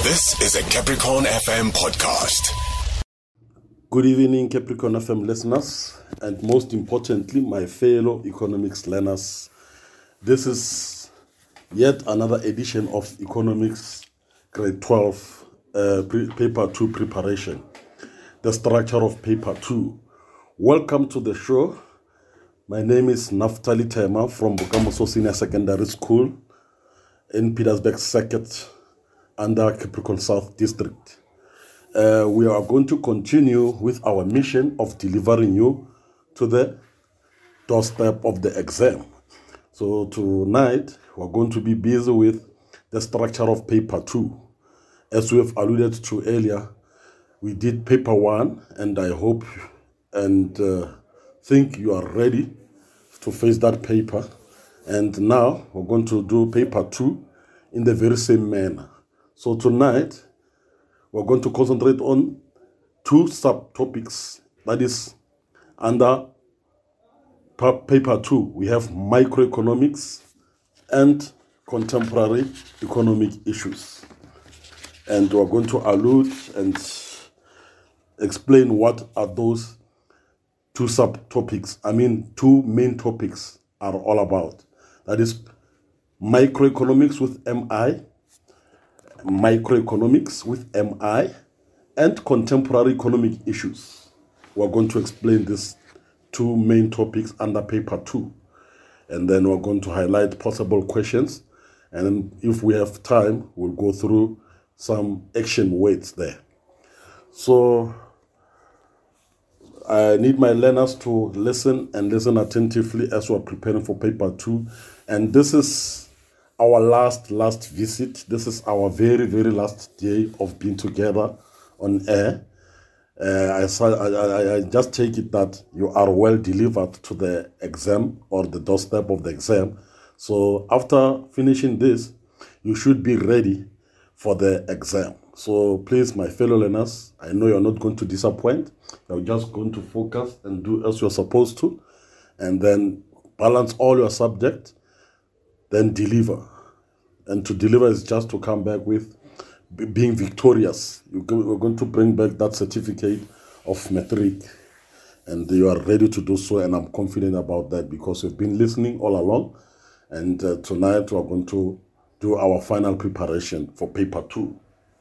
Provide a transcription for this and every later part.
This is a Capricorn FM podcast. Good evening, Capricorn FM listeners, and most importantly, my fellow economics learners. This is yet another edition of Economics Grade 12 Paper 2 preparation, the structure of Paper 2. Welcome to the show. My name is Naftali Tema from Bokamoso Senior Secondary School in Pietersburg Circuit under Capricorn South District. We are going to continue with our mission of delivering you to the doorstep of the exam. So tonight, we're going to be busy with the structure of Paper 2. As we have alluded to earlier, we did Paper 1, and I hope and think you are ready to face that paper. And now, we're going to do Paper 2 in the very same manner. So tonight, we're going to concentrate on two subtopics. That is, under Paper 2, we have microeconomics and contemporary economic issues. And we're going to allude and explain what are those two subtopics. Two main topics are all about. That is, microeconomics with MI, and contemporary economic issues. We're going to explain these two main topics under Paper 2. And then we're going to highlight possible questions. And if we have time, we'll go through some action words there. So I need my learners to listen attentively as we're preparing for Paper 2. And this is our last visit. This is our very last day of being together on air. I just take it that you are well delivered to the exam or the doorstep of the exam. So after finishing this, you should be ready for the exam. So please, my fellow learners, I know you're not going to disappoint. You're just going to focus and do as you're supposed to, and then balance all your subjects, then deliver. And to deliver is just to come back with being victorious. We're going to bring back that certificate of matric, and you are ready to do so, and I'm confident about that because you've been listening all along. And tonight we're going to do our final preparation for Paper 2.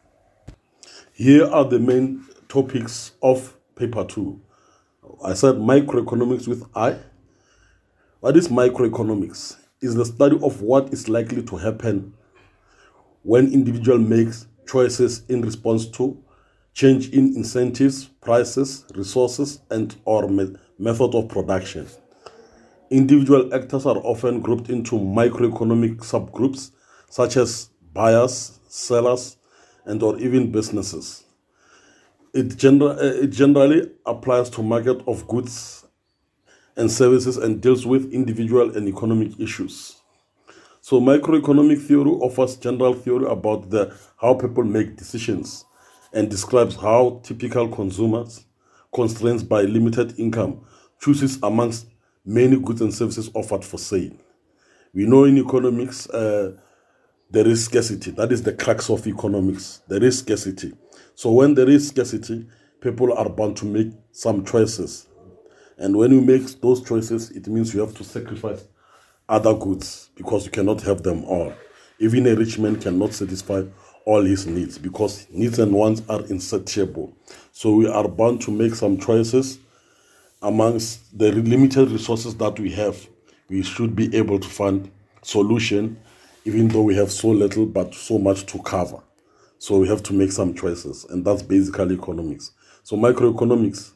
Here are the main topics of Paper 2. I said microeconomics with I. What is microeconomics? Is the study of what is likely to happen when individual makes choices in response to change in incentives, prices, resources, and or method of production. Individual actors are often grouped into microeconomic subgroups such as buyers, sellers, and or even businesses. It generally applies to market of goods and services and deals with individual and economic issues. So microeconomic theory offers general theory about how people make decisions and describes how typical consumers, constrained by limited income, chooses amongst many goods and services offered for sale. We know in economics there is scarcity. That is the crux of economics. There is scarcity. So when there is scarcity, people are bound to make some choices. And when you make those choices, it means you have to sacrifice other goods because you cannot have them all. Even a rich man cannot satisfy all his needs because needs and wants are insatiable. So we are bound to make some choices amongst the limited resources that we have. We should be able to find solution even though we have so little but so much to cover. So we have to make some choices, and that's basically economics. So microeconomics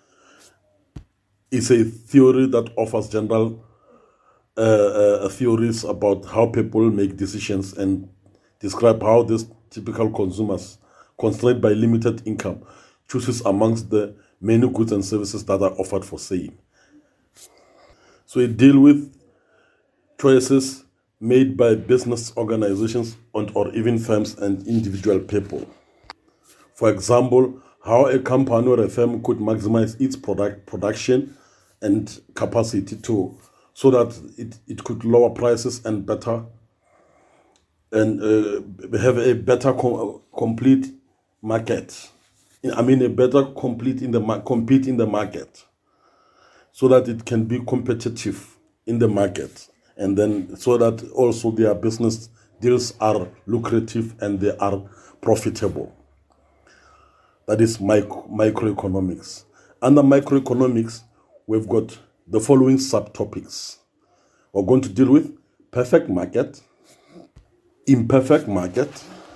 is a theory that offers general theories about how people make decisions and describe how these typical consumers, constrained by limited income, chooses amongst the many goods and services that are offered for sale. So it deals with choices made by business organizations or even firms and individual people. For example, how a company or a firm could maximize its production and capacity so that it could lower prices and better and have a better complete market. I mean, a better compete in the market, so that it can be competitive in the market, and then so that also their business deals are lucrative and they are profitable. That is microeconomics. Under microeconomics, we've got the following subtopics. We're going to deal with perfect market, imperfect market,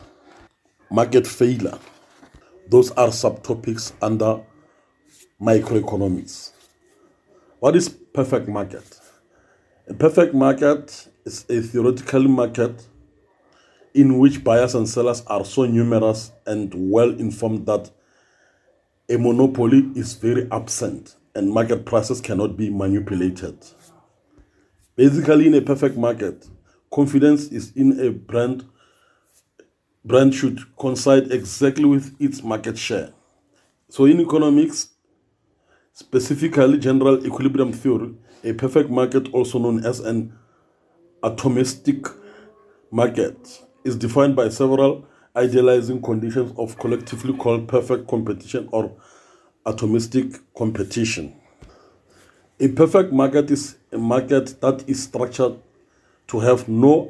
market failure. Those are subtopics under microeconomics. What is perfect market? A perfect market is a theoretical market in which buyers and sellers are so numerous and well informed that a monopoly is very absent and market prices cannot be manipulated. Basically, in a perfect market, confidence is in a brand should coincide exactly with its market share. So in economics, specifically general equilibrium theory, a perfect market, also known as an atomistic market, is defined by several idealizing conditions of collectively called perfect competition or atomistic competition. A perfect market is a market that is structured to have no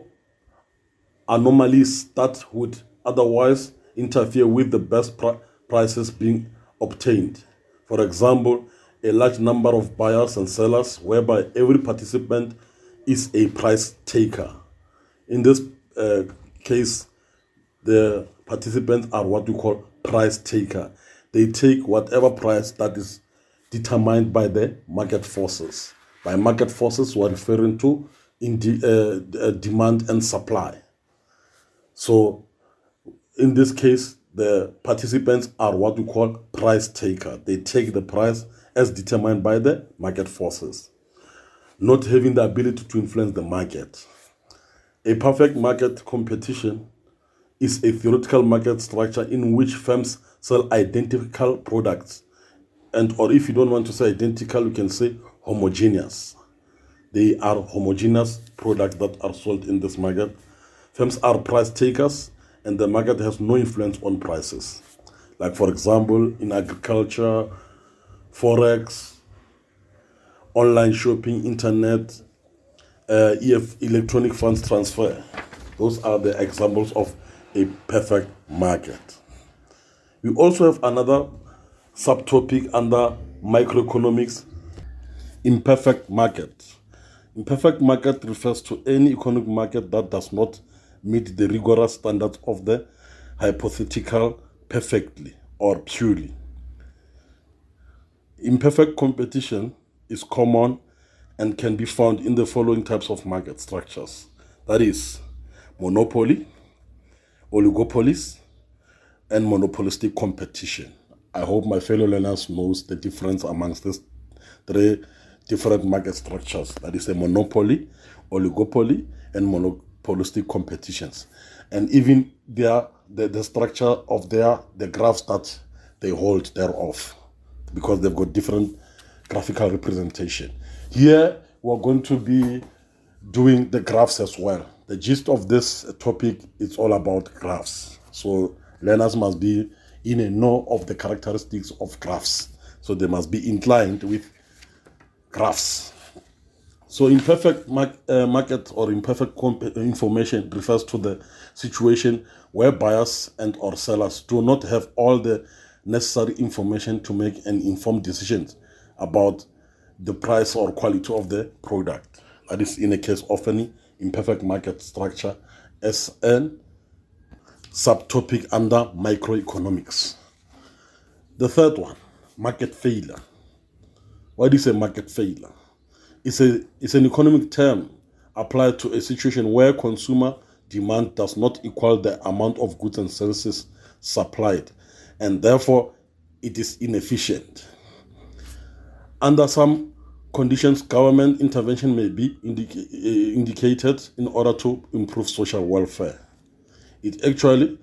anomalies that would otherwise interfere with the best prices being obtained. For example, a large number of buyers and sellers, whereby every participant is a price taker. In this case, the participants are what we call price taker. They take whatever price that is determined by the market forces. By market forces, we're referring to demand and supply. So in this case, the participants are what we call price taker. They take the price as determined by the market forces, not having the ability to influence the market. A perfect market competition is a theoretical market structure in which firms sell identical products, or if you don't want to say identical, you can say homogeneous. They are homogeneous products that are sold in this market. Firms are price takers, and the market has no influence on prices. Like, for example, in agriculture, forex, online shopping, internet, electronic funds transfer. Those are the examples of a perfect market. We also have another subtopic under microeconomics, imperfect market. Imperfect market refers to any economic market that does not meet the rigorous standards of the hypothetical perfectly or purely. Imperfect competition is common and can be found in the following types of market structures. That is monopoly, oligopolies, and monopolistic competition. I hope my fellow learners knows the difference amongst these three different market structures. That is a monopoly, oligopoly, and monopolistic competitions. And even the structure of the graphs that they hold thereof, because they've got different graphical representation. Here, we're going to be doing the graphs as well. The gist of this topic is all about graphs. So learners must be in a know of the characteristics of graphs. So they must be inclined with graphs. So imperfect market or imperfect information refers to the situation where buyers and or sellers do not have all the necessary information to make an informed decision about the price or quality of the product. That is in a case of any imperfect market structure as a subtopic under microeconomics. The third one, market failure. What is a market failure? It's an economic term applied to a situation where consumer demand does not equal the amount of goods and services supplied, and therefore it is inefficient. Under some conditions, government intervention may be indicated in order to improve social welfare. It actually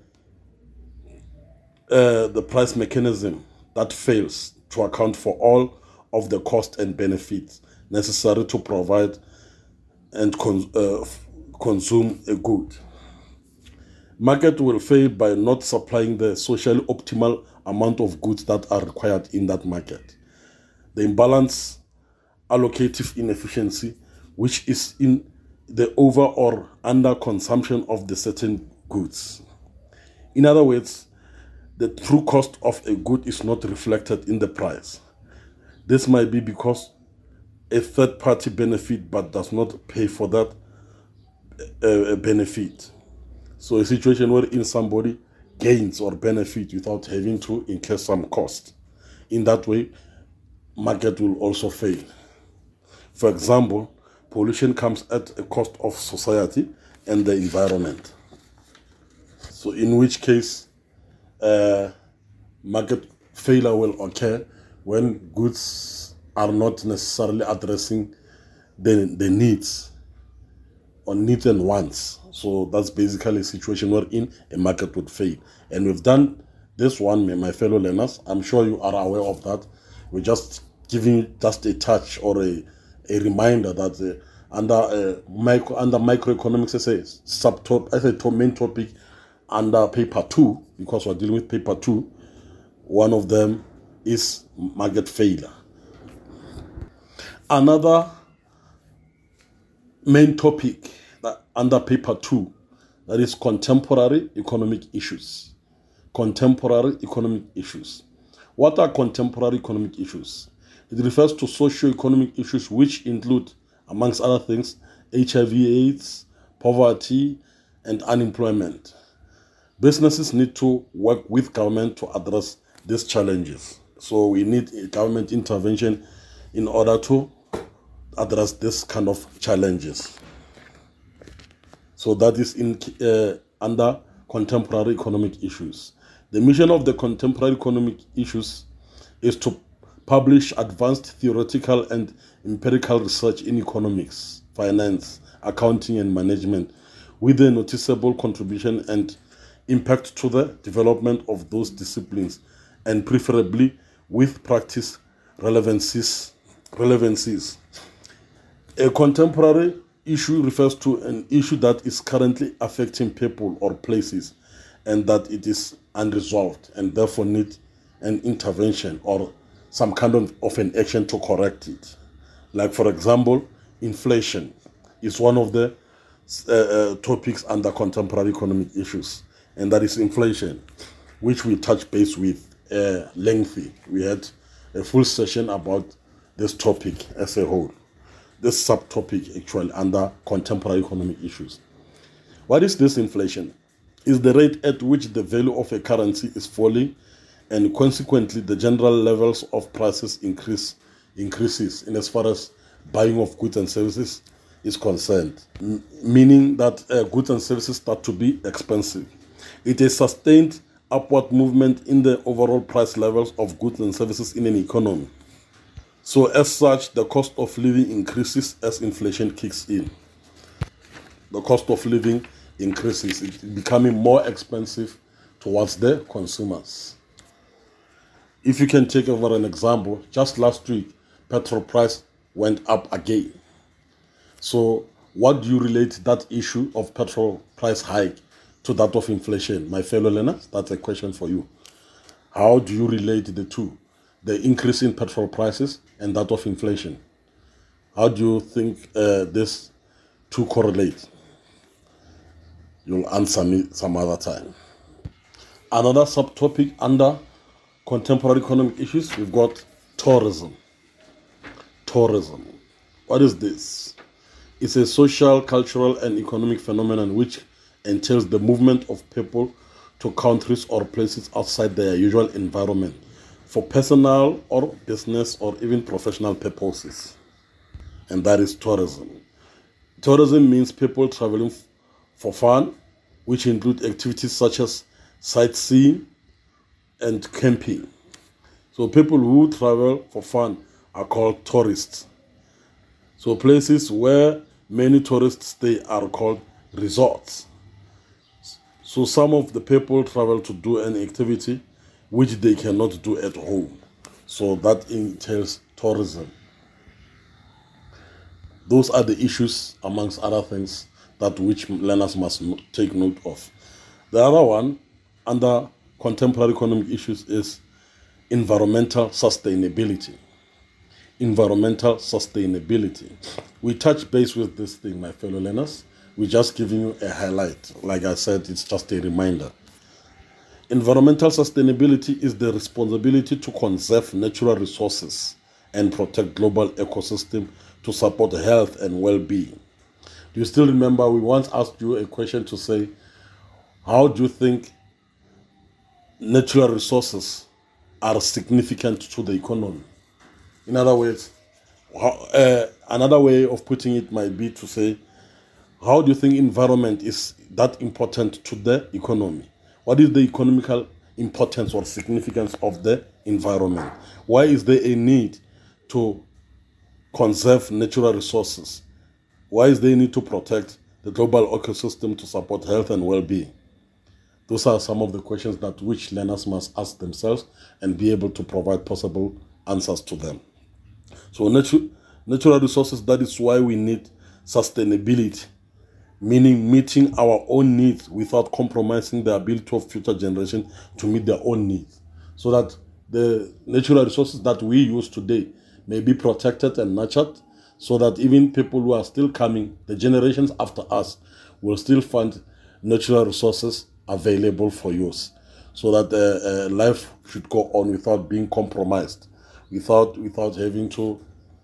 the price mechanism that fails to account for all of the cost and benefits necessary to provide and consume a good. Market will fail by not supplying the socially optimal amount of goods that are required in that market. The imbalance, allocative inefficiency, which is in the over or under consumption of the certain goods. In other words, the true cost of a good is not reflected in the price. This might be because a third party benefit but does not pay for that benefit. So a situation wherein somebody gains or benefit without having to incur some cost. In that way, market will also fail. For example, pollution comes at a cost of society and the environment. So in which case, market failure will occur when goods are not necessarily addressing the needs or needs and wants. So that's basically a situation wherein a market would fail. And we've done this one, my fellow learners. I'm sure you are aware of that. We're just giving you just a touch or a reminder that under microeconomics as a main topic under paper 2, because we're dealing with paper 2, one of them is market failure. Another main topic that under paper 2, that is contemporary economic issues. Contemporary economic issues. What are contemporary economic issues? It refers to socio-economic issues which include, amongst other things, HIV/AIDS, poverty, and unemployment. Businesses need to work with government to address these challenges. So we need government intervention in order to address this kind of challenges. So that is in under contemporary economic issues. The mission of the contemporary economic issues is to publish advanced theoretical and empirical research in economics, finance, accounting, and management with a noticeable contribution and impact to the development of those disciplines, and preferably with practice relevancies. A contemporary issue refers to an issue that is currently affecting people or places and that it is unresolved and therefore needs an intervention or some kind of an action to correct it. Like, for example, inflation is one of the topics under contemporary economic issues, and that is inflation, which we touch base with lengthy. We had a full session about this topic as a whole. This subtopic actually under contemporary economic issues. What is this inflation? Is the rate at which the value of a currency is falling, and consequently the general levels of prices increases in as far as buying of goods and services is concerned, meaning that goods and services start to be expensive. It is sustained upward movement in the overall price levels of goods and services in an economy. So as such, the cost of living increases as inflation kicks in. The cost of living increases, it's becoming more expensive towards the consumers. If you can take over an example, just last week, petrol price went up again. So what do you relate that issue of petrol price hike to that of inflation? My fellow learners, that's a question for you. How do you relate the two? The increase in petrol prices and that of inflation. How do you think these two correlate? You'll answer me some other time. Another subtopic under contemporary economic issues, we've got tourism. Tourism. What is this? It's a social, cultural, and economic phenomenon which entails the movement of people to countries or places outside their usual environment for personal or business or even professional purposes. And that is tourism. Tourism means people traveling for fun, which include activities such as sightseeing and camping. So people who travel for fun are called tourists. So places where many tourists stay are called resorts. So some of the people travel to do an activity which they cannot do at home. So that entails tourism. Those are the issues, amongst other things, that which learners must take note of. The other one, under contemporary economic issues, is environmental sustainability. Environmental sustainability. We touch base with this thing, my fellow learners. We're just giving you a highlight. Like I said, it's just a reminder. Environmental sustainability is the responsibility to conserve natural resources and protect global ecosystem to support health and well-being. Do you still remember we once asked you a question to say, how do you think natural resources are significant to the economy? In other words, another way of putting it might be to say, how do you think environment is that important to the economy? What is the economical importance or significance of the environment? Why is there a need to conserve natural resources? Why is there a need to protect the global ecosystem to support health and well-being? Those are some of the questions that which learners must ask themselves and be able to provide possible answers to them. So natural resources, that is why we need sustainability, meaning meeting our own needs without compromising the ability of future generations to meet their own needs, so that the natural resources that we use today may be protected and nurtured, so that even people who are still coming, the generations after us, will still find natural resources available for use, so that life should go on without being compromised, without having to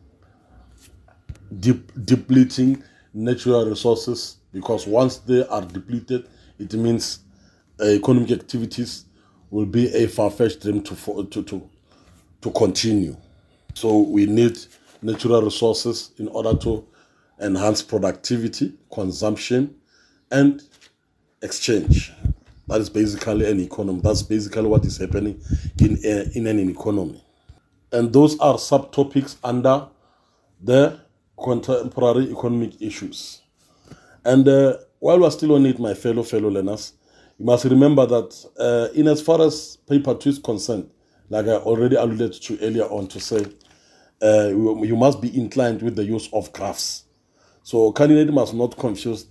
depleting natural resources, because once they are depleted, it means economic activities will be a far-fetched dream to continue. So we need natural resources in order to enhance productivity, consumption, and exchange. That is basically an economy. That's basically what is happening in an economy. And those are subtopics under the contemporary economic issues. And while we're still on it, my fellow learners, you must remember that in as far as paper 2 is concerned, like I already alluded to earlier on, to say you must be inclined with the use of graphs. So candidate must not confuse,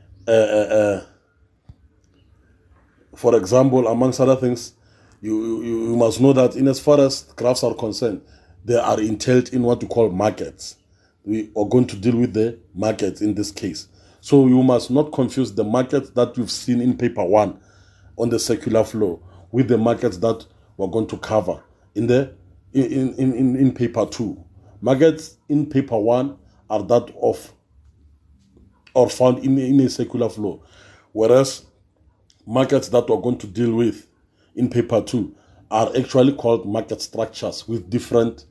for example, amongst other things, you must know that in as far as graphs are concerned, they are entailed in what we call markets. We are going to deal with the markets in this case. So you must not confuse the markets that you've seen in paper 1 on the circular flow with the markets that we're going to cover in paper 2. Markets in paper 1 are that of or found in a circular flow, whereas markets that we're going to deal with in paper 2 are actually called market structures with different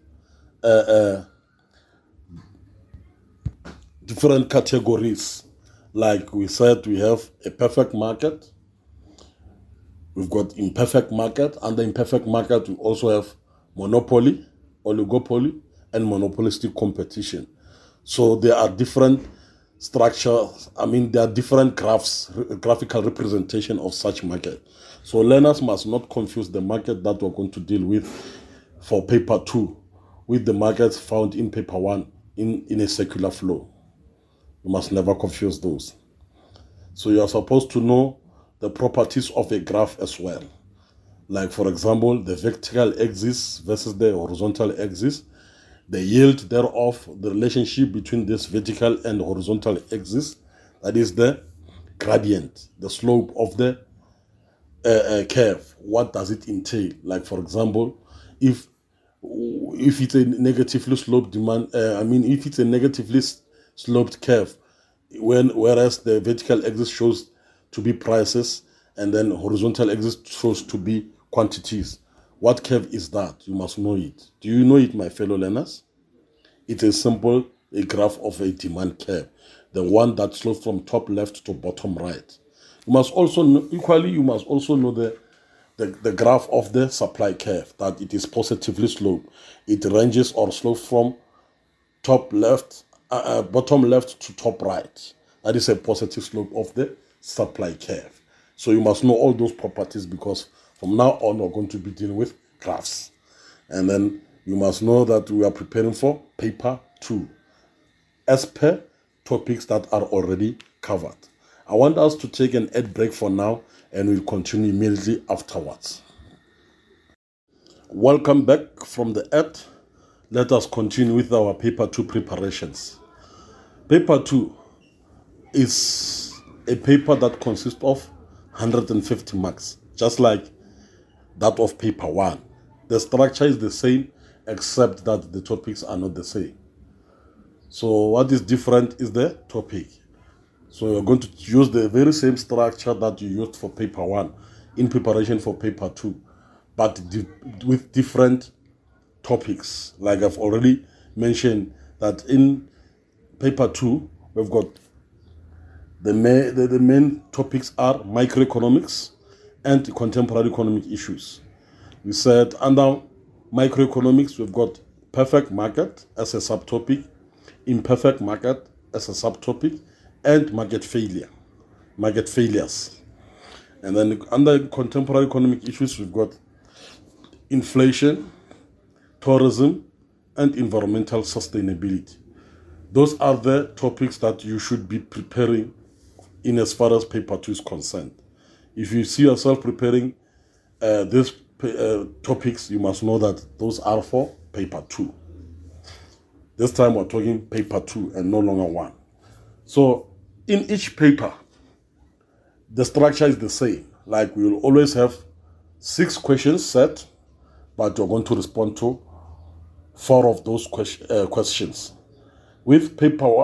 categories. Like we said, we have a perfect market, we've got imperfect market, and the imperfect market we also have monopoly, oligopoly, and monopolistic competition. So there are different structures, there are different graphical representation of such market. So learners must not confuse the market that we're going to deal with for paper 2 with the markets found in paper 1 in a circular flow. You must never confuse those. So you are supposed to know the properties of a graph as well. Like, for example, the vertical axis versus the horizontal axis, the yield thereof, the relationship between this vertical and horizontal axis, that is the gradient, the slope of the curve. What does it entail? Like, for example, if it's a negatively sloped if it's a negatively sloped curve, whereas the vertical axis shows to be prices and then horizontal axis shows to be quantities, what curve is that? You must know it. Do you know it, my fellow learners? It is simple, a graph of a demand curve, the one that slopes from top left to bottom right. You must also know the graph of the supply curve, that it is positively sloped. It ranges or slopes from bottom left to top right. That is a positive slope of the supply curve. So you must know all those properties, because from now on we're going to be dealing with graphs. And then you must know that we are preparing for paper 2 as per topics that are already covered. I want us to take an ad break for now, and we'll continue immediately afterwards. Welcome back from the ad. Let us continue with our paper 2 preparations. Paper 2 is a paper that consists of 150 marks, just like that of paper 1. The structure is the same, except that the topics are not the same. So what is different is the topic. So you're going to use the very same structure that you used for paper 1 in preparation for paper 2, but with different topics. Like I've already mentioned that in paper 2, we've got the main topics are microeconomics and contemporary economic issues. We said under microeconomics, we've got perfect market as a subtopic, imperfect market as a subtopic, and market failures. And then under contemporary economic issues, we've got inflation, tourism, and environmental sustainability. Those are the topics that you should be preparing in as far as paper 2 is concerned. If you see yourself preparing these topics, you must know that those are for paper 2. This time we're talking paper 2 and no longer 1. So in each paper, the structure is the same. Like we will always have 6 questions set, but you're going to respond to 4 of those questions. With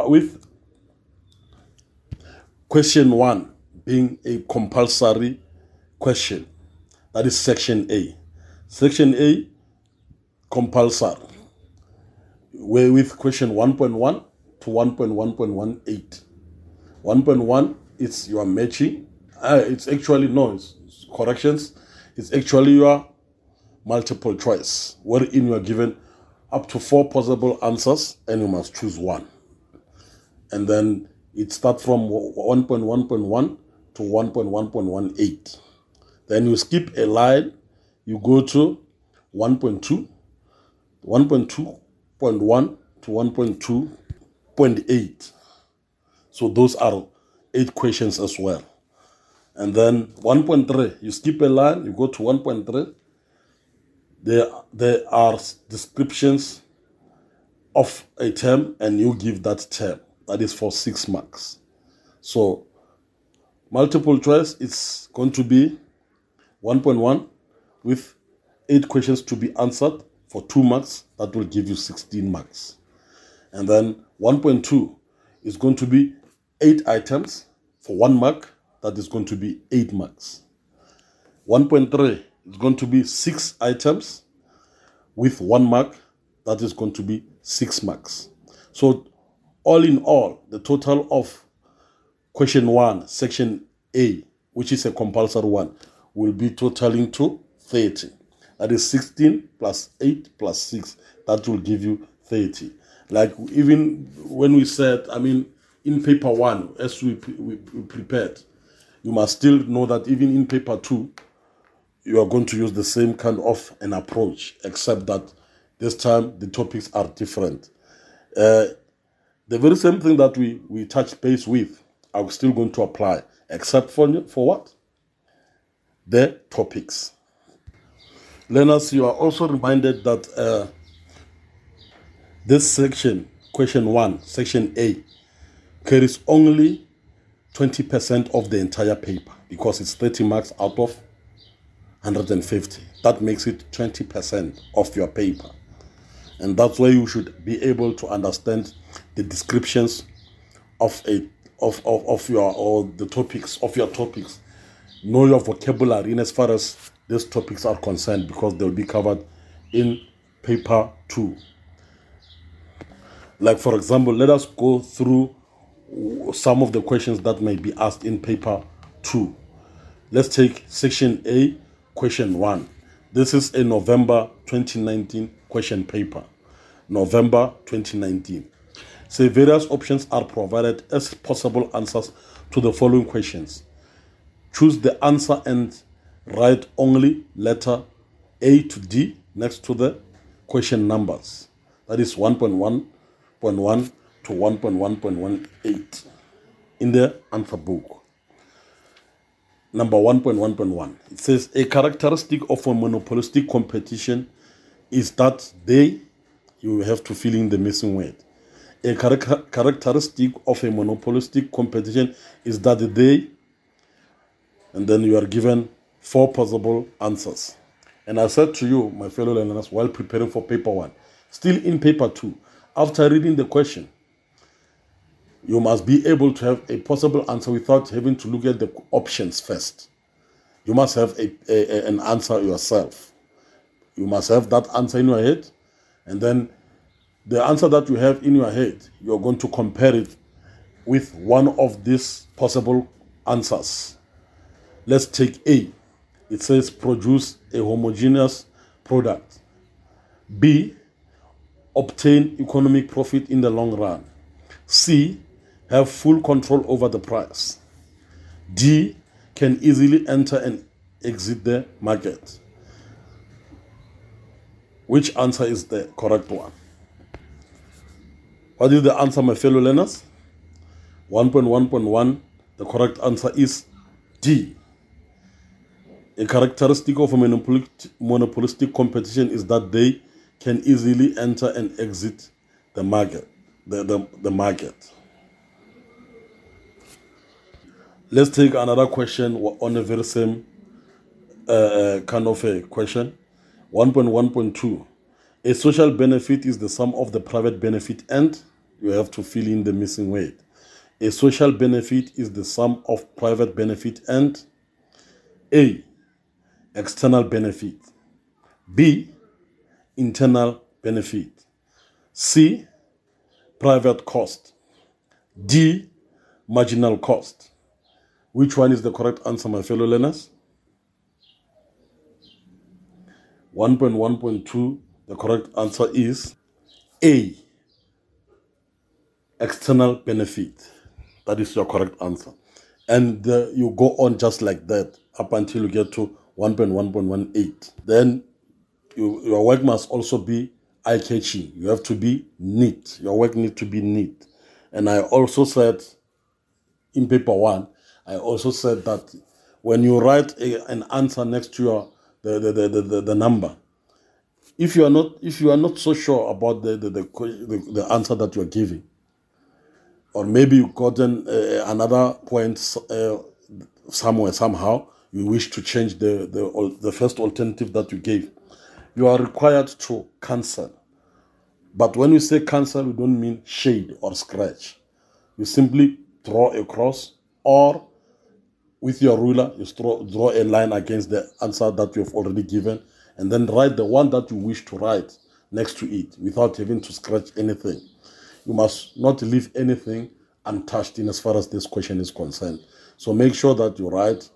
question 1 being a compulsory question, that is section A. Section A, compulsory. Where with question 1.1 to 1.1.18. 1.1, it's your matching. It's corrections. It's actually your multiple choice, wherein you are given up to 4 possible answers and you must choose one. And then it starts from 1.1.1 to 1.1.18. Then you skip a line, you go to 1.2, 1.2.1 to 1.2.8. So those are 8 questions as well. And then 1.3, you skip a line, you go to 1.3. There are descriptions of a term and you give that term. That is for 6 marks. So multiple choice, it's going to be 1.1 with 8 questions to be answered for 2 marks. That will give you 16 marks. And then 1.2 is going to be 8 items for 1 mark. That is going to be 8 marks. 1.3 is going to be 6 items with 1 mark. That is going to be 6 marks. So all in all, the total of question 1, section A, which is a compulsory one, will be totaling to 30. That is 16 plus 8 plus 6. That will give you 30. Like even when we said, in paper 1, as we prepared, you must still know that even in paper 2, you are going to use the same kind of an approach, except that this time the topics are different. The very same thing that we touched base with, I'm still going to apply, except for what? The topics. Learners, you are also reminded that this section, question 1, section A, carries only 20% of the entire paper because it's 30 marks out of 150. That makes it 20% of your paper. And that's where you should be able to understand the descriptions of your topics. Know your vocabulary in as far as these topics are concerned, because they'll be covered in paper 2. Like for example, let us go through some of the questions that may be asked in paper 2. Let's take section A, question 1. This is a November 2019 question paper. November 2019. So various options are provided as possible answers to the following questions. Choose the answer and write only letter A to D next to the question numbers. That is 1.1.1 to 1.1.18 in the answer book. number 1.1.1. It says a characteristic of a monopolistic competition is that you have to fill in the missing word. A characteristic of a monopolistic competition is that and then you are given 4 possible answers. And I said to you, my fellow learners, while preparing for paper 1, still in paper 2, after reading the question, you must be able to have a possible answer without having to look at the options first. You must have an answer yourself. You must have that answer in your head, and then the answer that you have in your head, you're going to compare it with one of these possible answers. Let's take A. It says produce a homogeneous product. B. Obtain economic profit in the long run. C. Have full control over the price. D. Can easily enter and exit the market. Which answer is the correct one? What is the answer, my fellow learners? 1.1.1, the correct answer is D. A characteristic of a monopolistic competition is that they can easily enter and exit the market. The market. Let's take another question on the very same kind of a question. 1.1.2. A social benefit is the sum of the private benefit and you have to fill in the missing word. A social benefit is the sum of private benefit and A. External benefit. B. Internal benefit. C. Private cost. D. Marginal cost. Which one is the correct answer, my fellow learners? 1.1.2, the correct answer is A. External benefit. That is your correct answer. And you go on just like that up until you get to 1.1.18. Then your work must also be eye-catching. You have to be neat. Your work needs to be neat. And I also said in paper 1, I also said that when you write an answer next to the number, if you are not so sure about the answer that you are giving, or maybe you gotten another point somewhere somehow, you wish to change the first alternative that you gave, you are required to cancel. But when we say cancel, we don't mean shade or scratch. You simply draw a cross, or with your ruler, you draw a line against the answer that you have already given, and then write the one that you wish to write next to it without having to scratch anything. You must not leave anything untouched in as far as this question is concerned. So make sure that you write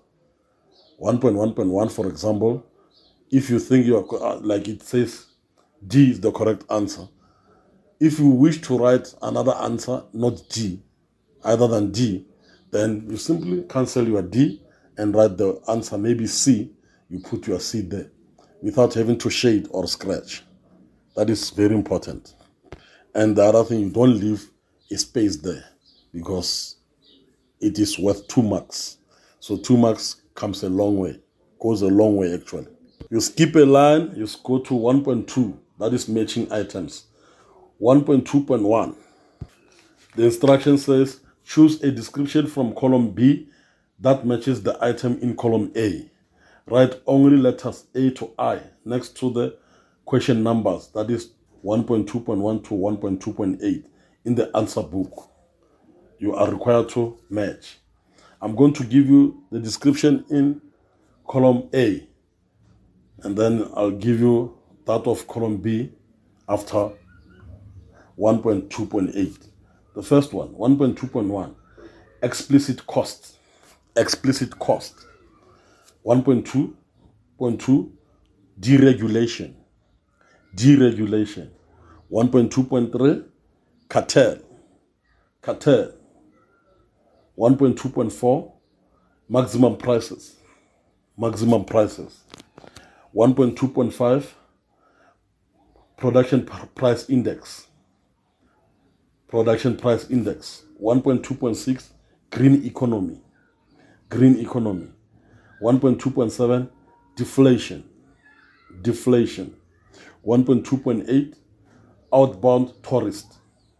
1.1.1, for example. If you think you are, like it says, D is the correct answer. If you wish to write another answer, not D, other than D, then you simply cancel your D and write the answer, maybe C. You put your C there without having to shade or scratch. That is very important. And the other thing, you don't leave a space there because it is worth 2 marks. So 2 marks comes a long way, goes a long way actually. You skip a line, you go to 1.2, that is matching items. 1.2.1, the instruction says, choose a description from column B that matches the item in column A. Write only letters A to I next to the question numbers, that is 1.2.1 to 1.2.8 in the answer book. You are required to match. I'm going to give you the description in column A, and then I'll give you that of column B after 1.2.8. The first one, 1.2.1, explicit cost. Explicit cost. 1.2.2, deregulation. Deregulation. 1.2.3, cartel. Cartel. 1.2.4, maximum prices. Maximum prices. 1.2.5, production price index. Production price index. 1.2.6, green economy. Green economy. 1.2.7, deflation. 1.2.8, outbound tourist.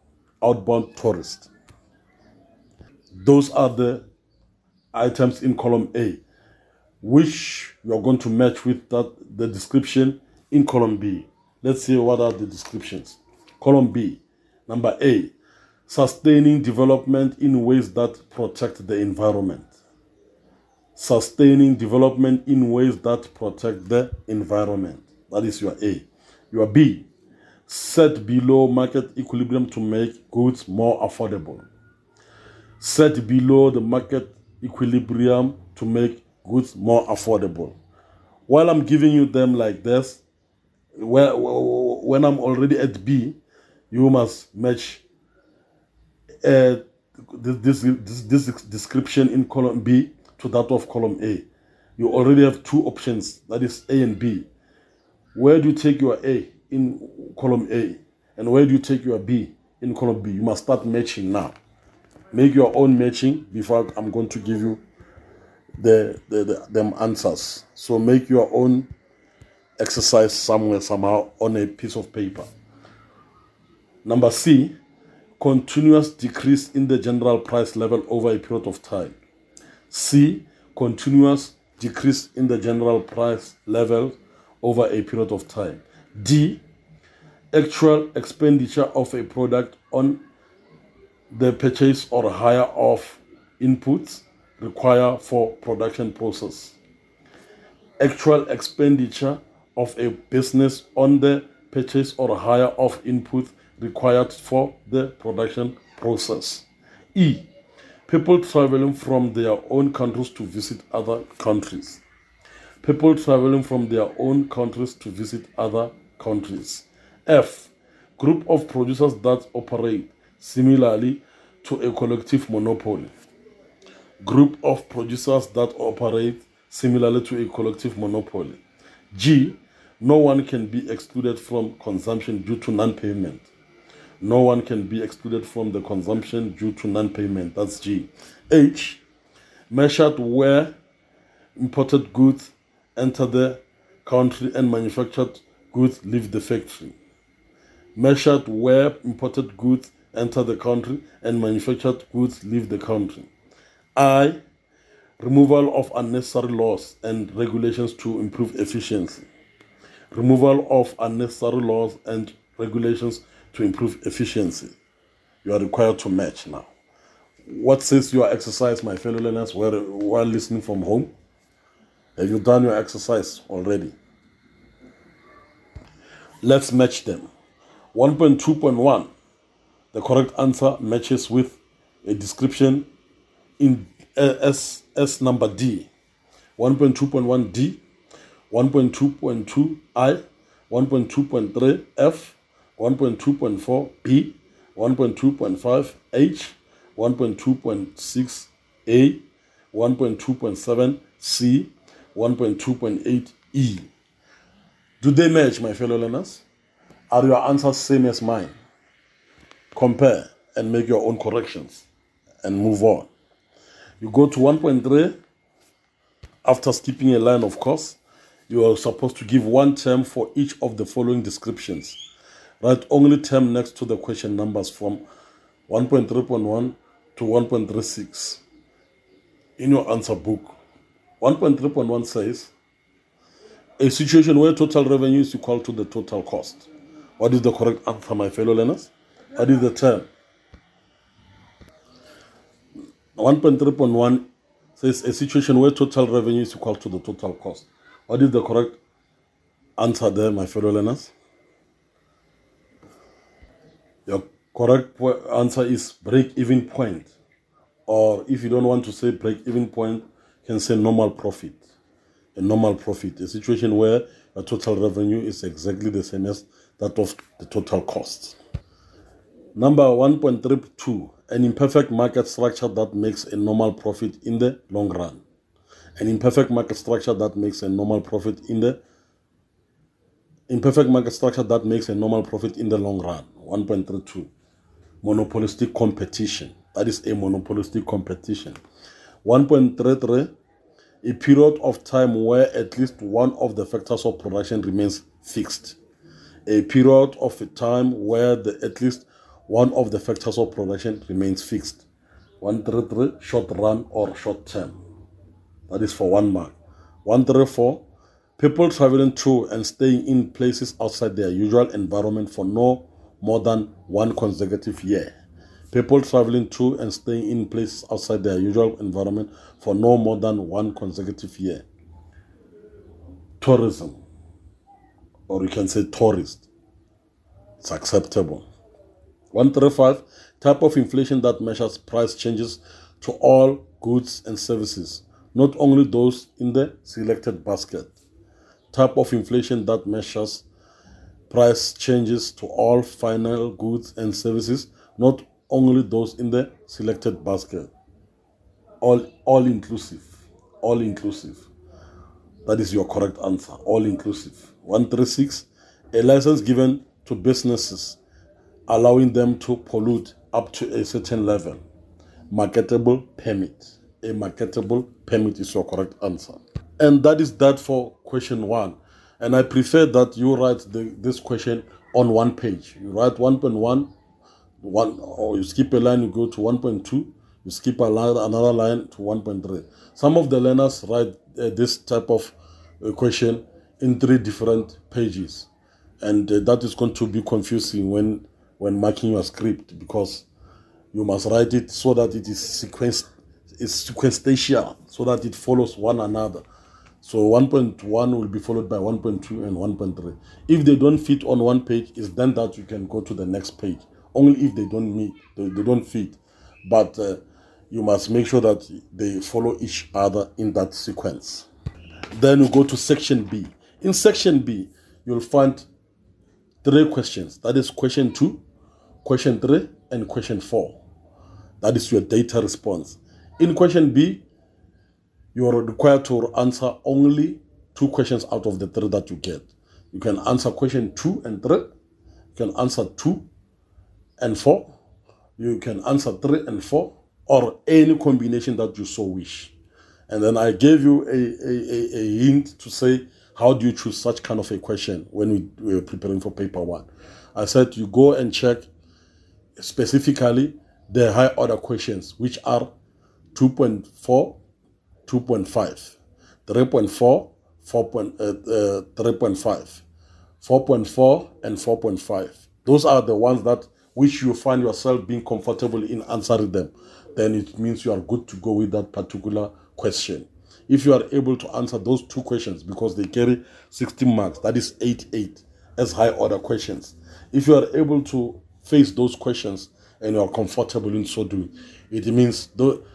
Those are the items in column A, which you are going to match with the description in column B. Let's see what are the descriptions. Column B, number A, sustaining development in ways that protect the environment. Sustaining development in ways that protect the environment. That is your A. Your B, set below market equilibrium to make goods more affordable. Set below the market equilibrium to make goods more affordable. While I'm giving you them like this, when I'm already at B, you must match this description in column B to that of column A. You already have two options, that is A and B. Where do you take your A in column A, and where do you take your B in column B? You must start matching now. Make your own matching before I'm going to give you them answers. So make your own exercise somehow on a piece of paper. Number C, continuous decrease in the general price level over a period of time. C, continuous decrease in the general price level over a period of time. D, actual expenditure of a product on the purchase or hire of inputs required for production process. Actual expenditure of a business on the purchase or hire of input required for the production process. E, people traveling from their own countries to visit other countries. People traveling from their own countries to visit other countries. F, group of producers that operate similarly to a collective monopoly. Group of producers that operate similarly to a collective monopoly. G, no one can be excluded from consumption due to non-payment. No one can be excluded from the consumption due to non-payment. That's G. H, measured where imported goods enter the country and manufactured goods leave the factory. Measured where imported goods enter the country and manufactured goods leave the country. I, removal of unnecessary laws and regulations to improve efficiency. Removal of unnecessary laws and regulations to improve efficiency. You are required to match now. What says your exercise, my fellow learners, while listening from home? Have you done your exercise already? Let's match them. 1.2.1, the correct answer matches with a description in S number D. 1.2.1 D, 1.2.2 I, 1.2.3 F, 1.2.4 B, 1.2.5 H, 1.2.6 A, 1.2.7 C, 1.2.8 E. Do they match, my fellow learners? Are your answers same as mine? Compare and make your own corrections and move on. You go to 1.3, after skipping a line, of course, you are supposed to give one term for each of the following descriptions. Write only term next to the question numbers from 1.3.1 to 1.36 in your answer book. 1.3.1 says, a situation where total revenue is equal to the total cost. What is the correct answer, my fellow learners? What is the term? 1.3.1 says a situation where total revenue is equal to the total cost. What is the correct answer there, my fellow learners? Your correct answer is break-even point. Or if you don't want to say break-even point, you can say normal profit. A normal profit, a situation where the total revenue is exactly the same as that of the total cost. Number 1.32, an imperfect market structure that makes a normal profit in the long run. An imperfect market structure that makes a normal profit in the long run. 1.32, monopolistic competition. That is a monopolistic competition. 1.33, A period of time where at least one of the factors of production remains fixed. A period of time where at least one of the factors of production remains fixed. 133, short run or short term. That is for 1 mark. 134, people traveling to and staying in places outside their usual environment for no more than one consecutive year. People traveling to and staying in places outside their usual environment for no more than one consecutive year. Tourism, or you can say tourist. It's acceptable. 135, type of inflation that measures price changes to all goods and services, not only those in the selected basket. Type of inflation that measures price changes to all final goods and services, not only those in the selected basket. All inclusive. All inclusive. That is your correct answer. All inclusive. 136. A license given to businesses allowing them to pollute up to a certain level. Marketable permit. A marketable permit is your correct answer. And that is that for question 1. And I prefer that you write this question on one page. You write 1.1, or you skip a line, you go to 1.2, you skip another line to 1.3. Some of the learners write this type of question in 3 different pages. And that is going to be confusing when marking your script, because you must write it so that it is sequential, so that it follows one another. So 1.1 will be followed by 1.2 and 1.3. If they don't fit on one page, it's then that you can go to the next page. Only if they don't fit. But you must make sure that they follow each other in that sequence. Then you go to section B. In section B, you'll find 3 questions. That is question 2, question 3, and question 4. That is your data response. In question B, you are required to answer only 2 questions out of the 3 that you get. You can answer question 2 and 3. You can answer 2 and 4. You can answer 3 and 4, or any combination that you so wish. And then I gave you a hint to say, how do you choose such kind of a question when we were preparing for paper 1? I said you go and check specifically the high order questions, which are 2.4, 2.5, 3.4, 3.5, 4.4, and 4.5. Those are the ones that which you find yourself being comfortable in answering them. Then it means you are good to go with that particular question. If you are able to answer those 2 questions, because they carry 16 marks, that is 8 as high order questions. If you are able to face those questions and you are comfortable in so doing, it means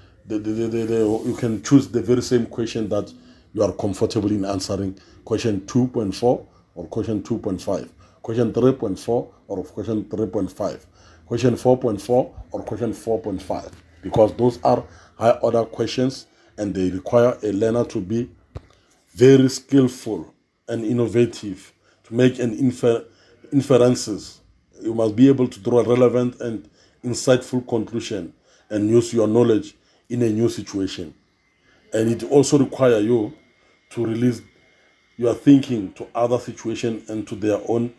you can choose the very same question that you are comfortable in answering, question 2.4 or question 2.5, question 3.4 or question 3.5, question 4.4 or question 4.5, because those are high order questions and they require a learner to be very skillful and innovative to make an inferences. You must be able to draw a relevant and insightful conclusion and use your knowledge in a new situation. And it also requires you to release your thinking to other situations and to their own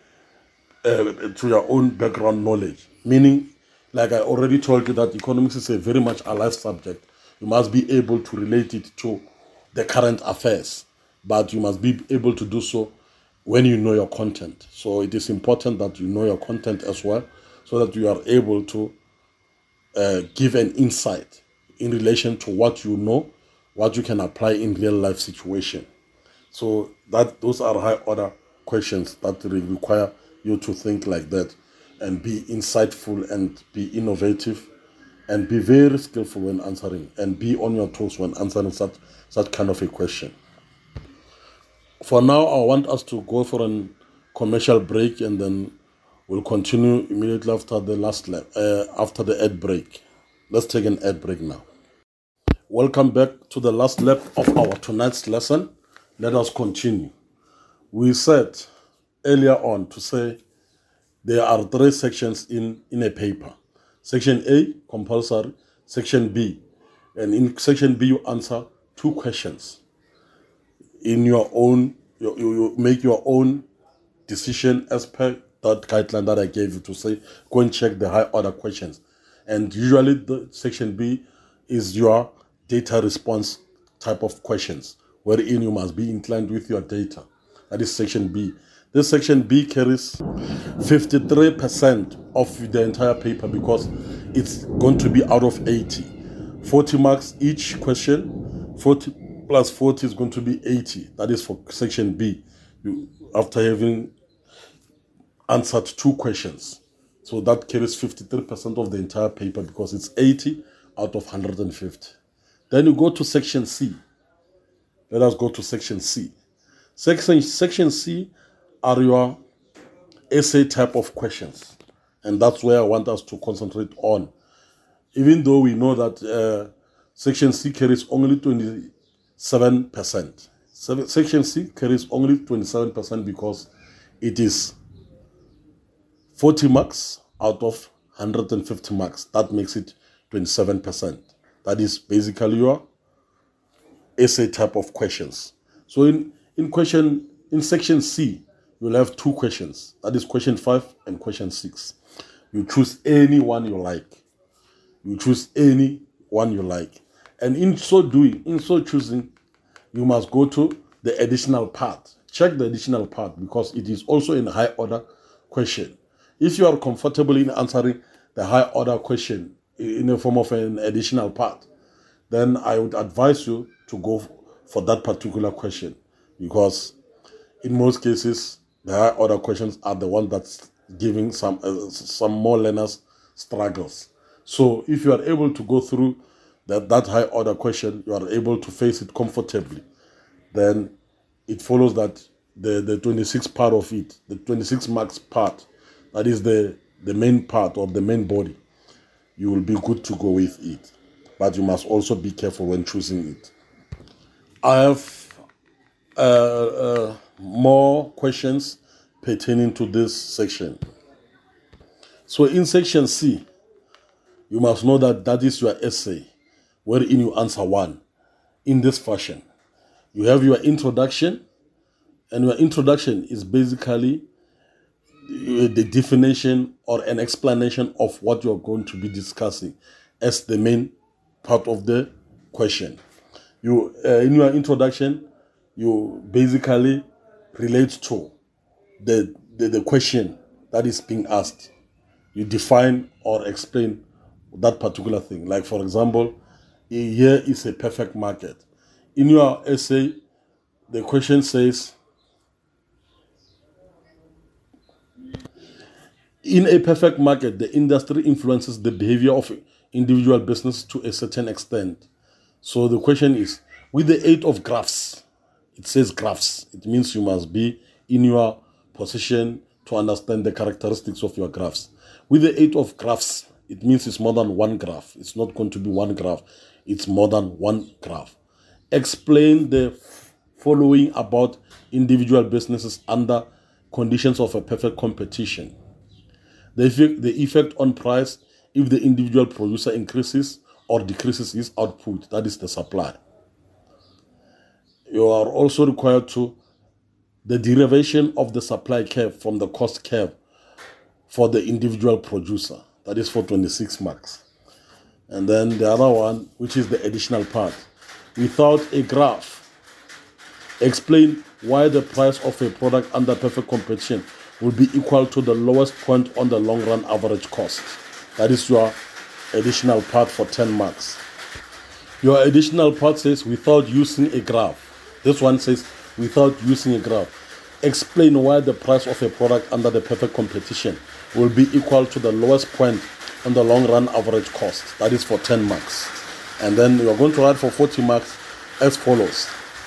to your own background knowledge. Meaning, like I already told you, that economics is a very much alive subject. You must be able to relate it to the current affairs, but you must be able to do so when you know your content. So it is important that you know your content as well, so that you are able to give an insight in relation to what you know, what you can apply in real life situation. So those are high order questions that require you to think like that and be insightful and be innovative and be very skillful when answering and be on your toes when answering such kind of a question. For now, I want us to go for a commercial break, and then we'll continue immediately after the after the ad break. Let's take an ad break now. Welcome back to the last lap of our tonight's lesson. Let us continue. We said earlier on to say there are 3 sections in a paper. Section A, compulsory. Section B. And in section B, you answer 2 questions. in your own, you make your own decision as per that guideline that I gave you to say, go and check the high order questions. And usually the section B is your data response type of questions, wherein you must be inclined with your data. That is section B. This section B carries 53% of the entire paper because it's going to be out of 80. 40 marks each question. 40 plus 40 is going to be 80. That is for section B. After having answered 2 questions. So that carries 53% of the entire paper because it's 80 out of 150. Then you go to section C. Let us go to section C. Section C are your essay type of questions. And that's where I want us to concentrate on. Even though we know that section C carries only 27%. Section C carries only 27% because it is 40 marks out of 150 marks. That makes it 27%. That is basically your essay type of questions. So in section C, you'll have 2 questions. That is question 5 and question 6. You choose any one you like. And in so choosing, you must go to the additional part. Check the additional part because it is also in a high order question. If you are comfortable in answering the high order question in the form of an additional part, then I would advise you to go for that particular question because in most cases, the high order questions are the one that's giving some more learners struggles. So if you are able to go through that high order question, you are able to face it comfortably, then it follows that the 26 part of it, the 26 marks part, that is the main part of the main body, you will be good to go with it. But you must also be careful when choosing it. I have more questions pertaining to this section. So in section C, you must know that is your essay, wherein you answer 1 in this fashion. You have your introduction, and your introduction is basically the definition or an explanation of what you're going to be discussing as the main part of the question. In your introduction, you basically relate to the question that is being asked. You define or explain that particular thing. Like, for example, here is a perfect market. In your essay, the question says, in a perfect market, the industry influences the behavior of individual business to a certain extent. So the question is, with the aid of graphs, it says graphs. It means you must be in your position to understand the characteristics of your graphs. With the aid of graphs, it means it's more than one graph. It's not going to be one graph. It's more than one graph. Explain the following about individual businesses under conditions of a perfect competition. The effect on price if the individual producer increases or decreases his output, that is the supply. You are also required to the derivation of the supply curve from the cost curve for the individual producer. That is for 26 marks. And then the other one, which is the additional part. Without a graph, explain why the price of a product under perfect competition will be equal to the lowest point on the long run average cost. That is your additional part for 10 marks. Your additional part says without using a graph. This one says without using a graph. Explain why the price of a product under the perfect competition will be equal to the lowest point on the long run average cost. That is for 10 marks. And then you are going to write for 40 marks as follows.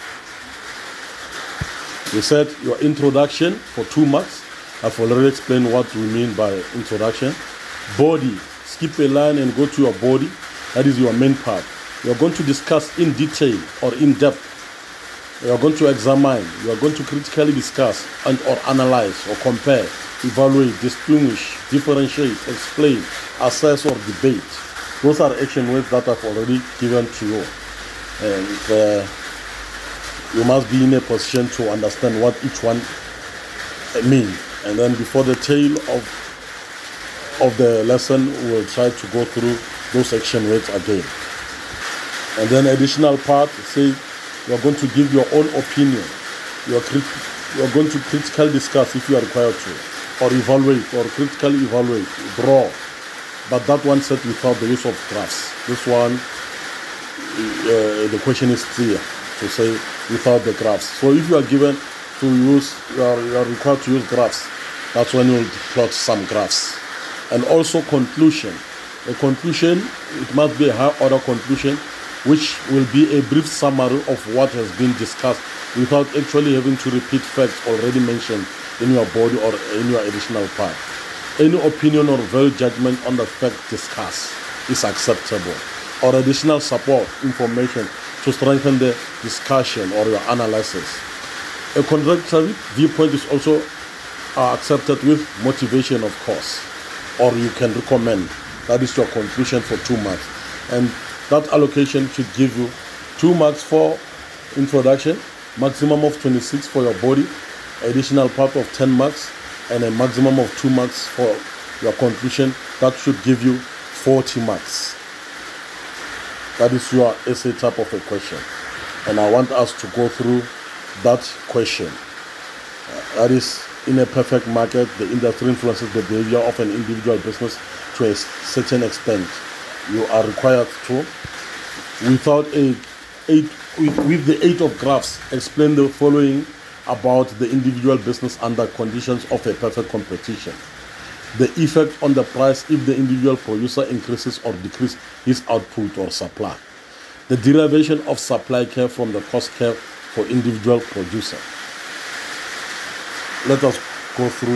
We said your introduction for 2 marks. I've already explained what we mean by introduction. Body. Skip a line and go to your body. That is your main part. You are going to discuss in detail or in depth. You are going to examine. You are going to critically discuss and or analyze or compare, evaluate, distinguish, differentiate, explain, assess or debate. Those are action words that I've already given to you. And you must be in a position to understand what each one mean. And then before the tail of the lesson, we'll try to go through those action words again. And then additional part, say you're going to give your own opinion. You're going to critically discuss if you are required to, or evaluate, or critically evaluate, draw. But that one said without the use of graphs. This one, the question is clear to say without the graphs. So if you are given to use, you are required to use graphs. That's when you'll plot some graphs. And also conclusion. A conclusion, it must be a high order conclusion, which will be a brief summary of what has been discussed without actually having to repeat facts already mentioned in your body or in your additional part. Any opinion or value judgment on the fact discussed is acceptable, or additional support information to strengthen the discussion or your analysis. A contradictory viewpoint is also accepted with motivation, of course, or you can recommend. That is your conclusion for 2 marks. And that allocation should give you 2 marks for introduction, maximum of 26 for your body, additional part of 10 marks, and a maximum of 2 marks for your conclusion. That should give you 40 marks. That is your essay type of a question. And I want us to go through that question. That is, in a perfect market, the industry influences the behavior of an individual business to a certain extent. You are required to, with the aid of graphs, explain the following about the individual business under conditions of a perfect competition. The effect on the price if the individual producer increases or decreases his output or supply. The derivation of supply curve from the cost curve for individual producer. Let us go through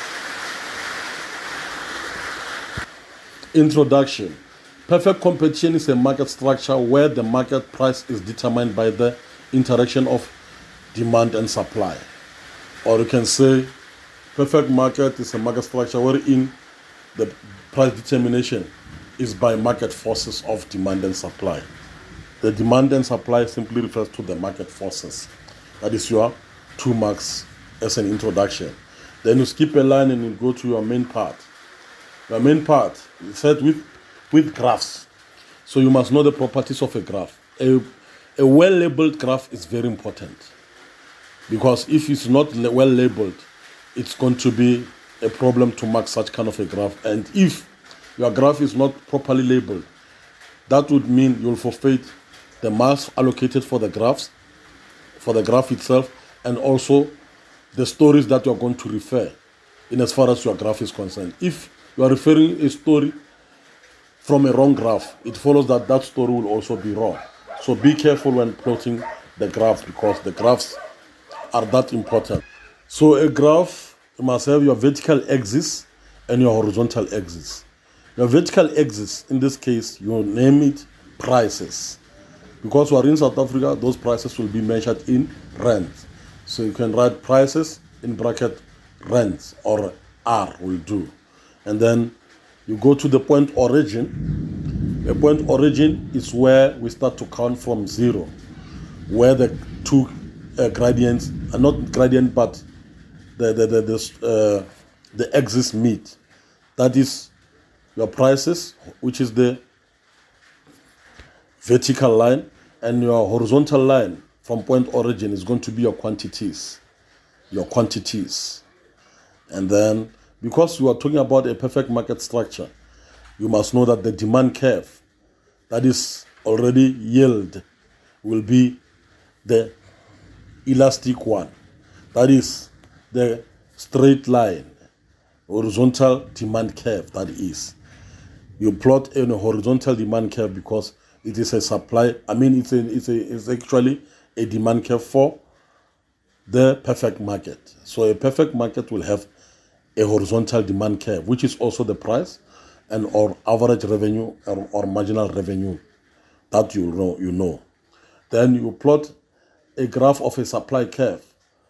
it. Introduction. Perfect competition is a market structure where the market price is determined by the interaction of demand and supply. Or you can say perfect market is a market structure wherein the price determination is by market forces of demand and supply. The demand and supply simply refers to the market forces. That is your 2 marks as an introduction. Then you skip a line and you go to your main part. Your main part is set with graphs. So you must know the properties of a graph. A well-labeled graph is very important, because if it's not well labeled, it's going to be a problem to mark such kind of a graph. And if your graph is not properly labeled, that would mean you'll forfeit the marks allocated for the graph itself, and also the stories that you're going to refer in as far as your graph is concerned. If you are referring a story from a wrong graph, it follows that that story will also be wrong. So be careful when plotting the graphs, because the graphs are that important. So a graph, you must have your vertical axis and your horizontal axis. Your vertical axis, in this case, you name it prices. Because we are in South Africa, those prices will be measured in rands. So you can write prices in bracket rands, or R will do. And then you go to the point origin. A point origin is where we start to count from 0, where the two gradients, not gradient, but the axis meet. That is your prices, which is the vertical line, and your horizontal line from point origin is going to be your quantities. And then, because you are talking about a perfect market structure, you must know that the demand curve, that is already yield, will be the elastic one. That is the straight line, horizontal demand curve. That is, you plot a horizontal demand curve because it is a supply. I mean, it's actually a demand curve for the perfect market. So a perfect market will have a horizontal demand curve, which is also the price and or average revenue or marginal revenue that you know. Then you plot a graph of a supply curve,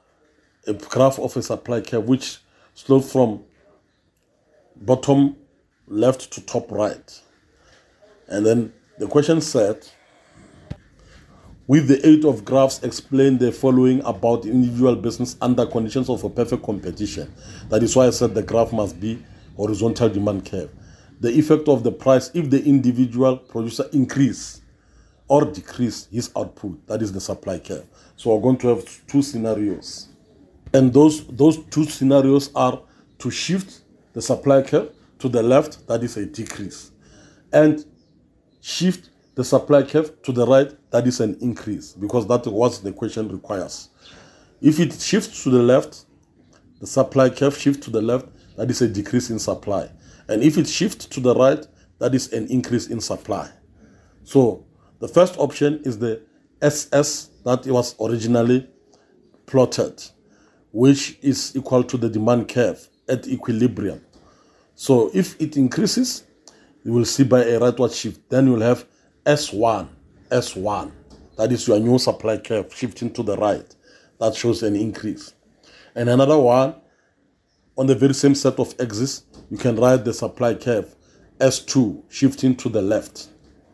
which slopes from bottom left to top right. And then the question said, with the aid of graphs, explain the following about individual business under conditions of a perfect competition. That is why I said the graph must be horizontal demand curve. The effect of the price if the individual producer increase or decrease his output, that is the supply curve. So we're going to have two scenarios. And those two scenarios are to shift the supply curve to the left, that is a decrease, and shift the supply curve to the right, that is an increase, because that's what the question requires. If it shifts to the left, the supply curve shifts to the left, that is a decrease in supply. And if it shifts to the right, that is an increase in supply. So the first option is the SS that was originally plotted, which is equal to the demand curve at equilibrium. So if it increases, you will see by a rightward shift. Then you'll have S1. That is your new supply curve shifting to the right. That shows an increase. And another one, on the very same set of axes, you can write the supply curve S2 shifting to the left.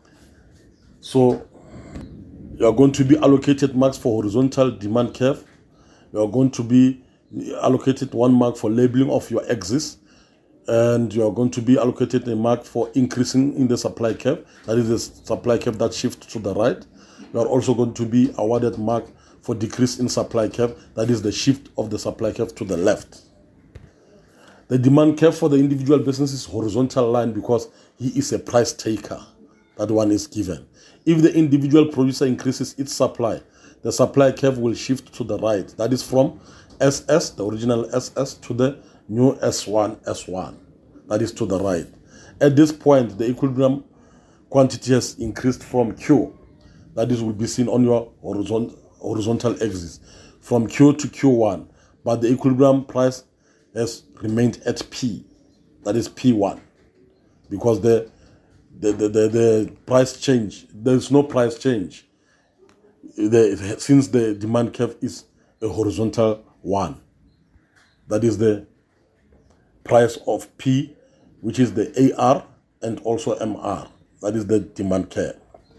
So you are going to be allocated marks for horizontal demand curve. You are going to be allocated 1 mark for labeling of your axis. And you are going to be allocated a mark for increasing in the supply curve. That is the supply curve that shifts to the right. You are also going to be awarded mark for decrease in supply curve. That is the shift of the supply curve to the left. The demand curve for the individual business is horizontal line because he is a price taker. That one is given. If the individual producer increases its supply, the supply curve will shift to the right. That is from SS, the original SS, to the new S1. That is to the right. At this point, the equilibrium quantity has increased from Q. That is will be seen on your horizontal axis, from Q to Q1. But the equilibrium price has remained at P. That is P1. Because the price change, there is no price change. Since the demand curve is a horizontal one. That is the price of P, which is the AR and also MR. That is the demand curve.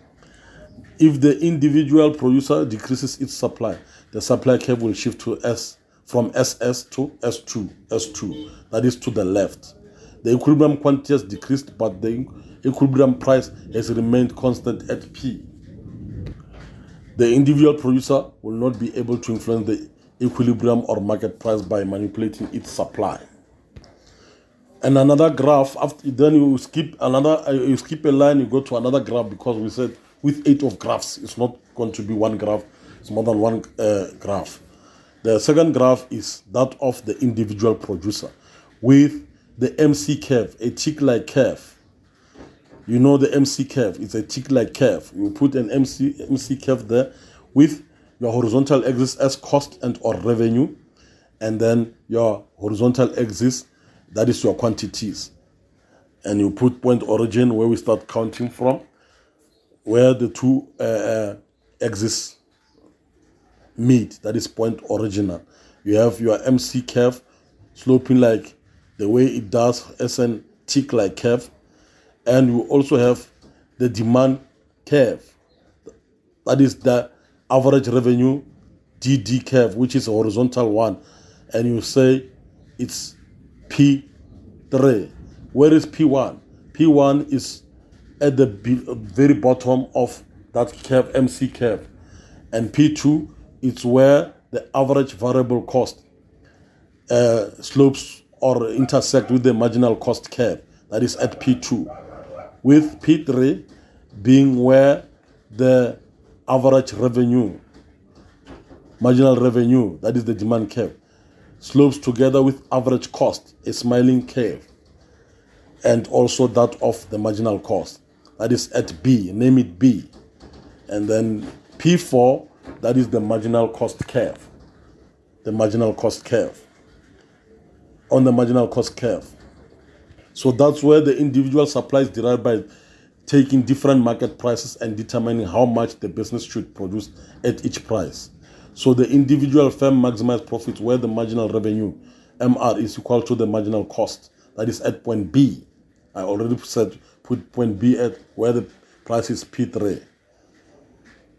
If the individual producer decreases its supply, the supply curve will shift to S, from SS to S2. That is to the left. The equilibrium quantity has decreased, but the equilibrium price has remained constant at P. The individual producer will not be able to influence the equilibrium or market price by manipulating its supply. And another graph, then you skip a line, you go to another graph, because we said with 8 of graphs, it's not going to be one graph, it's more than one graph. The second graph is that of the individual producer with the MC curve, a tick-like curve. You know the MC curve, it's a tick-like curve. You put an MC curve there with your horizontal axis as cost and or revenue, and then your horizontal axis, that is your quantities. And you put point origin where we start counting from, where the two axes meet, that is point original. You have your MC curve sloping like the way it does as an tick-like curve. And you also have the demand curve. That is the average revenue DD curve, which is a horizontal one. And you say it's P3. Where is P1? P1 is at the very bottom of that curve, MC curve. And P2 is where the average variable cost slopes or intersect with the marginal cost curve. That is at P2. With P3 being where the average revenue, marginal revenue, that is the demand curve, slopes together with average cost, a smiling curve, and also that of the marginal cost. That is at B, name it B. And then P4, that is the marginal cost curve. The marginal cost curve. On the marginal cost curve. So that's where the individual supply is derived by taking different market prices and determining how much the business should produce at each price. So the individual firm maximizes profits where the marginal revenue, MR, is equal to the marginal cost. That is at point B. I already said put point B at where the price is P3.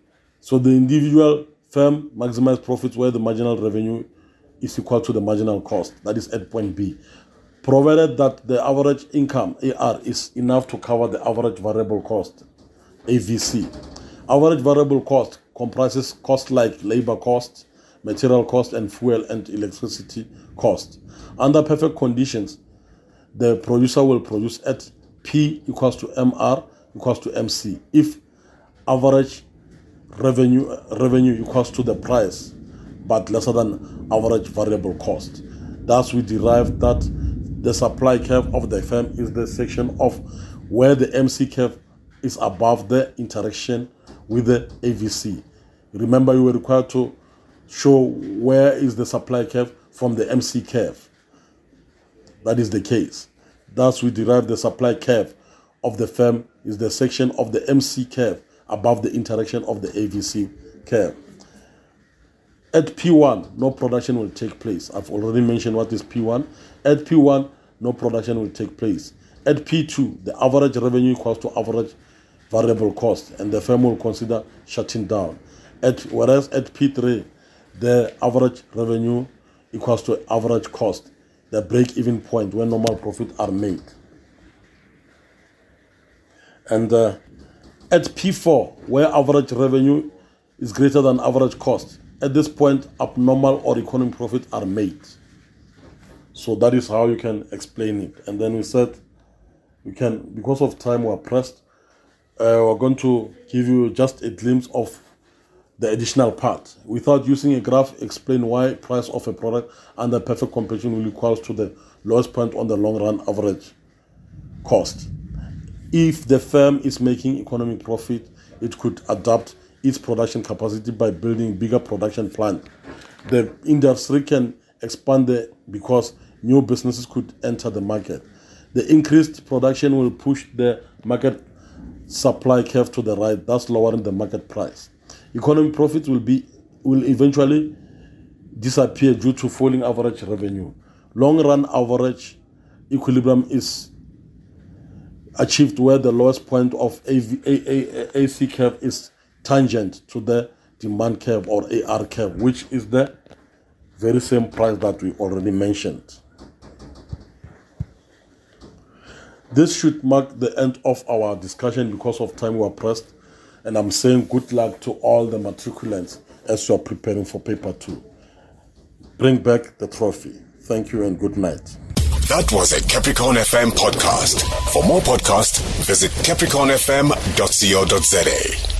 So the individual firm maximized profits where the marginal revenue is equal to the marginal cost. That is at point B. Provided that the average income, AR, is enough to cover the average variable cost, AVC. Average variable cost comprises costs like labor costs, material cost, and fuel and electricity cost. Under perfect conditions, the producer will produce at P equals to MR equals to MC if average revenue equals to the price but lesser than average variable cost. Thus, we derive that the supply curve of the firm is the section of where the MC curve is above the interaction with the AVC. Remember, you were required to show where is the supply curve from the MC curve. That is the case. Thus, we derive the supply curve of the firm is the section of the MC curve above the interaction of the AVC curve. At P1, no production will take place. I've already mentioned what is P1. At P1, no production will take place. At P2, the average revenue equals to average variable cost, and the firm will consider shutting down. Whereas at P3, the average revenue equals to average cost, the break-even point where normal profits are made. And at P4, where average revenue is greater than average cost, at this point, abnormal or economic profits are made. So that is how you can explain it. And then we said, because of time we're pressed, we're going to give you just a glimpse of the additional part. Without using a graph, explain why price of a product under perfect competition will equal to the lowest point on the long run average cost. If the firm is making economic profit, it could adapt its production capacity by building bigger production plant. The industry can expand because new businesses could enter the market. The increased production will push the market supply curve to the right, thus lowering the market price. Economic profits will eventually disappear due to falling average revenue. Long-run average equilibrium is achieved where the lowest point of AC curve is tangent to the demand curve or AR curve, which is the very same price that we already mentioned. This should mark the end of our discussion because of time we are pressed, and I'm saying good luck to all the matriculants as you are preparing for paper 2. Bring back the trophy. Thank you and good night. That was a Capricorn FM podcast. For more podcasts, visit capricornfm.co.za.